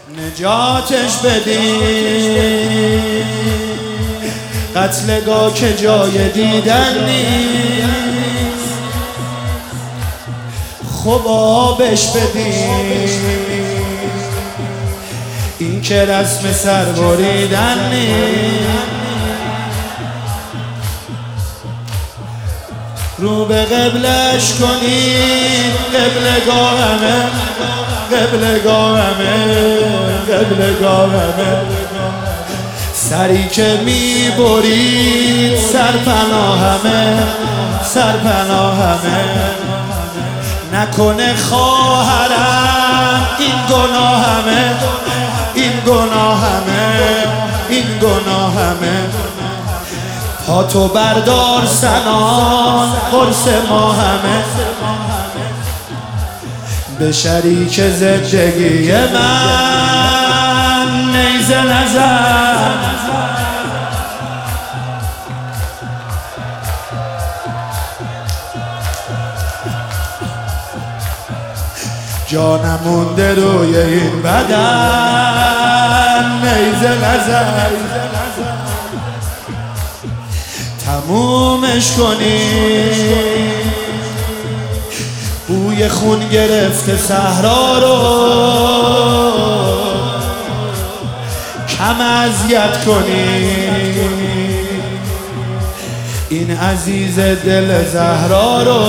نجاتش بدین، قتلگاه که جای دیدن نیست، خب آبش بدین، این که رسم سر بریدن نیست. رو به قبلش کنید، قبلگاهمه، قبلگاهمه، قبلگاهمه، سری که می برید سرپناهمه، سرپناهمه، نکنه خواهرم این گناهمه، این گناهمه، این گناهمه. پاتو بردار سنان قرص ما همه، به شریک زندگی من نیزه نزن. جانم مونده روی این بدن، نیزه نزن، تمومش کنی. بوی خون گرفته صحرا رو کم اذیت کنی. این عزیز دل زهرا رو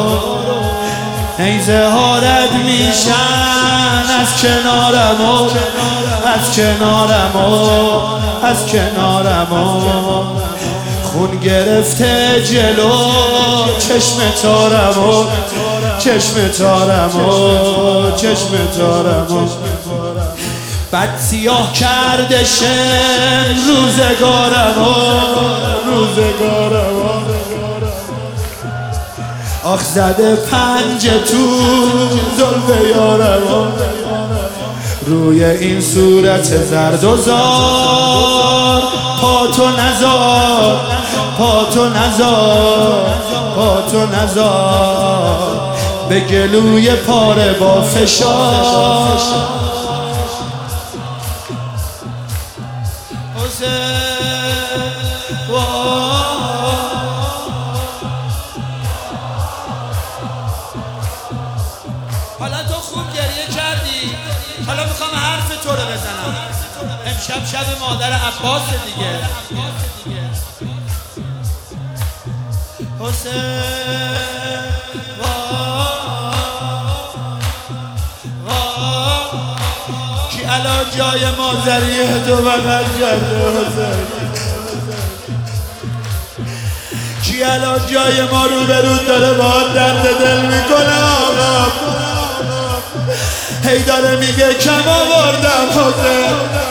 نیزه ها رد میشن از کنارم و از کنارم و از کنارم و خون گرفته جلو چشم تارم و چشم تارم و چشم تارم و بد سیاه کرده شن روزگارم و روزگارم و آخ زده پنجه تو زلف یارم و روی این صورت زرد و زار پاتو نزار، پاتو نزار، پاتو نزار، به گلوی پاره با فشار. حالا تو خوب گریه کردی، حالا میخوام حرف تو رو بزنم. امشب شب مادر عباس دیگه. کی الان جای مادریه تو بغل کرده حسین؟ کی الان جای ما رو به رو داره با درد دل میکنه؟ آقا هی داره میگه کم آوردم حسین.